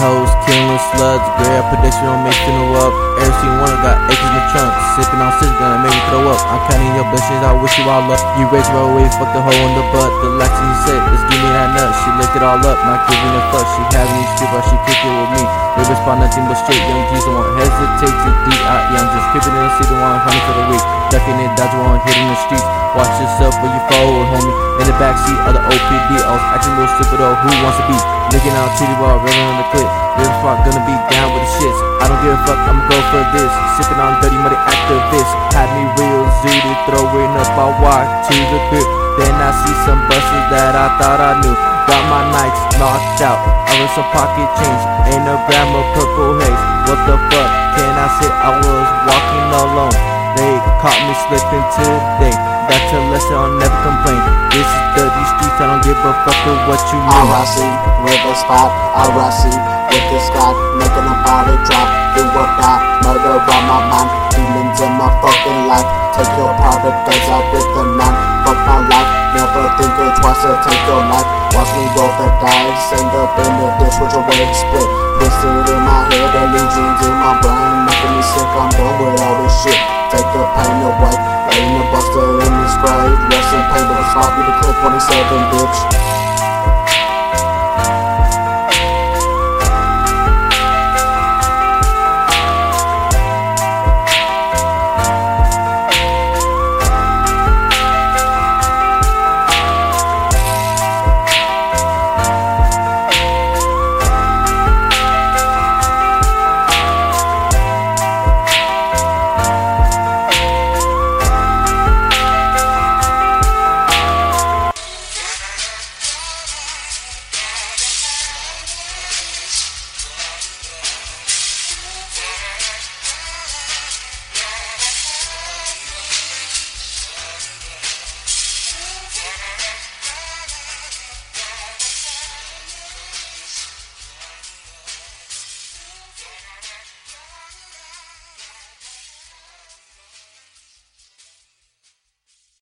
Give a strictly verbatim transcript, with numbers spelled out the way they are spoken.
hoes, killing sluts, great prediction on me funeral up. Every single one got acres in the trunk, sipping on scissors gonna make me throw up. I'm counting your blessings, I wish you all luck. You raised my way, fuck the hoe in the butt. The last thing he said, just give me that nut. She licked it all up, not giving a fuck. She having these street, but she kick it with me. Rivers spot nothing but straight young G's, don't want hesitate to D I E. I'm just creeping in the city, one hundred for the week. Ducking it, dodging one, hitting the streets. Watch yourself when you forward, homie. In the backseat of the O P D, I was acting real stupid, though. Who wants to be? Licking out titty ball, rolling on the clip. River spot gonna be down with the shits. I don't give a fuck, I'ma go for this. Sipping on dirty muddy activists. Had me real zooted, throwing up my wire to the grip. Then I see some busters that I thought I knew. Got my nights knocked out. I was some pocket change, ain't a gram of purple haze. What the fuck can I say? I was walking alone. They caught me slipping today. That's a lesson, I'll never complain. This is dirty streets, I don't give a fuck with what you mean. R I C, river spot, R I C, with the sky, making a body drop. Do or die, murder on my mind, demons in my fucking life. Take your private days out with the knife. Fuck my life, never think it twice to take your life. Watch me roll the dice, end up in the ditch with your way split. Twisted in my head, illusions in my brain, making me sick, I'm done with all this shit. Take the pain away, laying the buster in this grave. Rest in pain, but it's all be the clip twenty-seven, bitch.